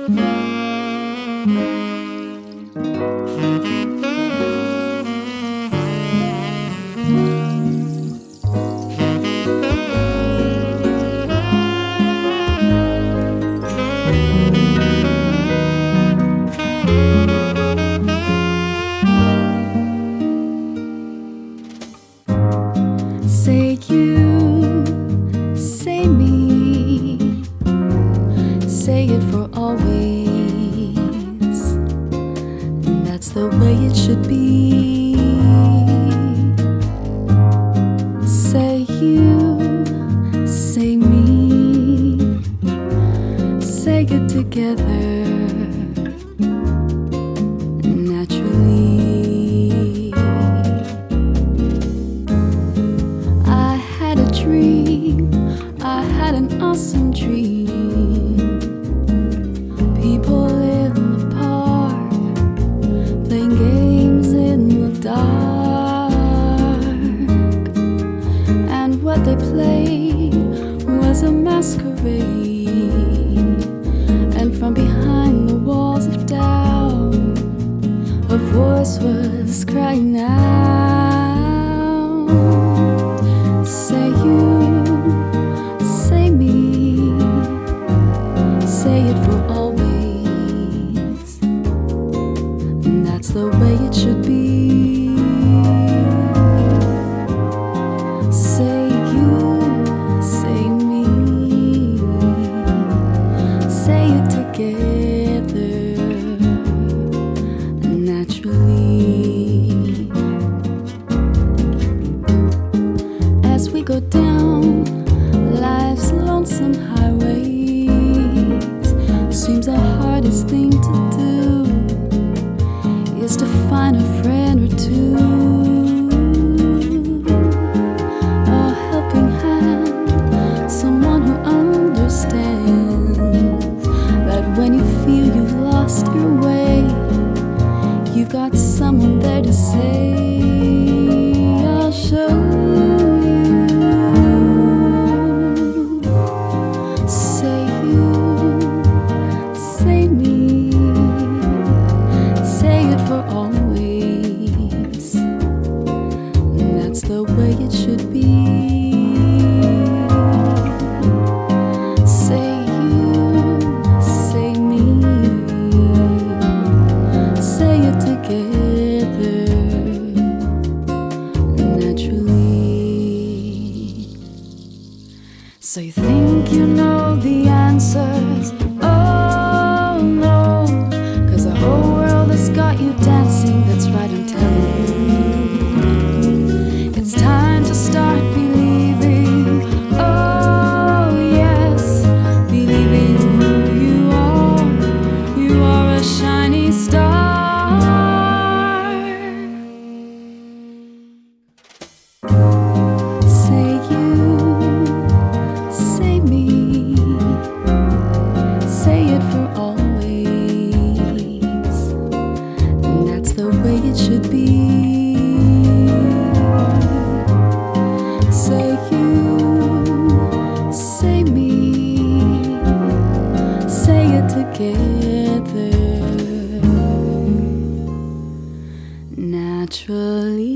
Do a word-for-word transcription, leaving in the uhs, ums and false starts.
Say you, say me, say it for always. And that's the way it should be. Say you, say me, say it together naturally. Dream, I had an awesome dream. People in the park, playing games in the dark. And what they played was a masquerade. And from behind the walls of doubt, a voice was crying out. Say you, say me, say it for always. And that's the way it should be. Say you, say me, say it together naturally. As we go down life's lonesome highways, seems the hardest thing to do is to find a friend or two, a helping hand, someone who understands that when you feel you've lost your way, you've got someone there to say, I'll show you. The way it should be. Say you, say me, say it together naturally. So you think you know the answers? Oh no, 'cause the whole world has got you dancing. That's right, I'm telling you. It's time to start believing. Oh yes, believing who you are. You are a shining star. Say you, say me, say it for always. And that's the way it should be. Say you, say me, say it together naturally.